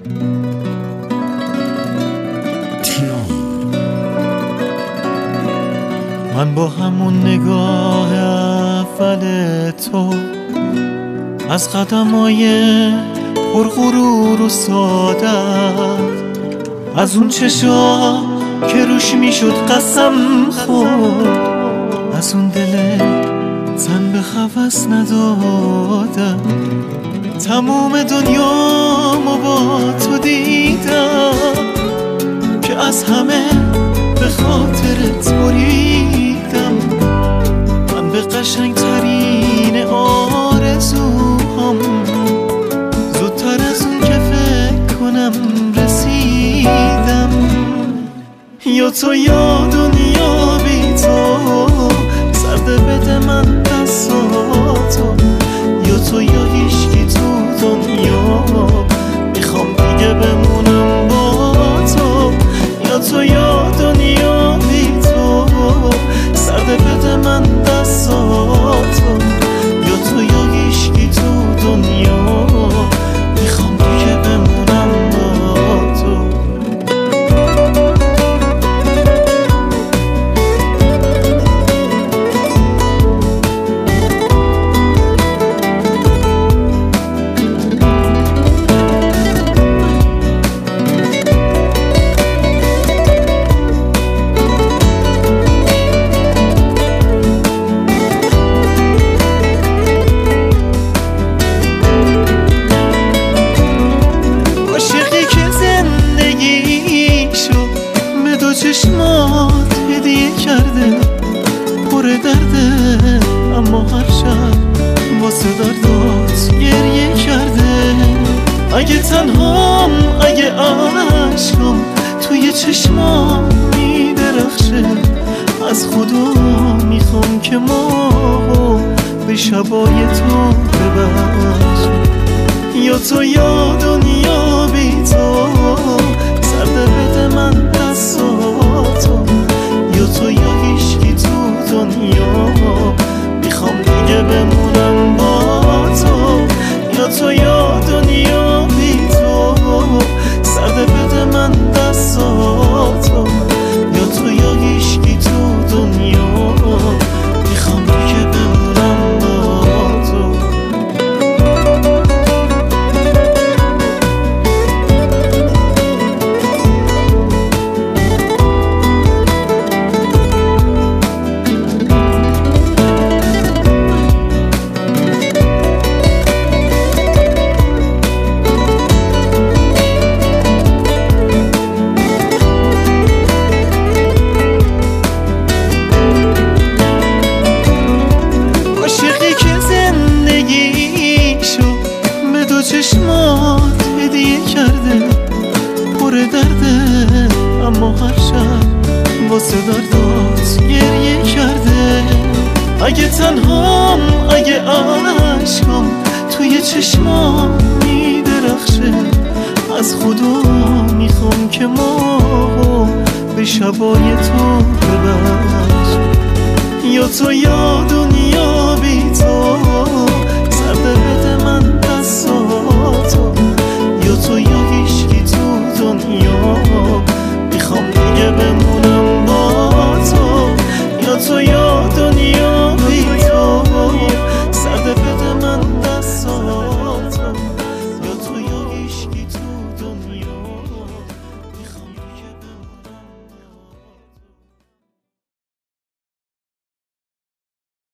من با همون نگاه اول تو از قدمای پرغرور و سادت، از اون چشا که روش میشد قسم خورد، از اون دل تن به هوس ندادم، تموم دنیامو با تو دیدم که از همه به خاطرت بریدم. من به قشنگترین آرزوهام زودتر از اون که فکر کنم رسیدم. یا تو یا دنیا بی تو، سرده بده من دستاتو. یا تو یا هیچکی تو دنیا، میخوام دیگه بمونم با تو. یا تو یا دنیا بی تو، سرده بده من دستاتو. یا تو یا هیچکی تو دنیا، میخوام دیگه بمونم با تو. چشمات هدیه کرده پر درده، اما هر شب واسه دردات گریه کرده. اگه تنهام، اگه عشقم توی چشمام میدرخشه، از خدا میخوام که ماهو به شبای تو ببخشه. یا تو یا دنیا بی تو، سرده بده من دستاتو. یا تو یا هیچکی تو دنیا، میخوام دیگه بمونم با تو. یا تو یا دنیا بی تو، سرده بده من دستاتو. یا تو یا هیچکی تو دنیا، میخوام دیگه بمونم با تو. چشمات هدیه کرده پر درده، اما هر شب واسه دردات گریه کرده. اگه تنهام، اگه عشقم توی چشمام میدرخشه، از خدا میخوام که ماهو به شبای تو ببخشه. یا تو یا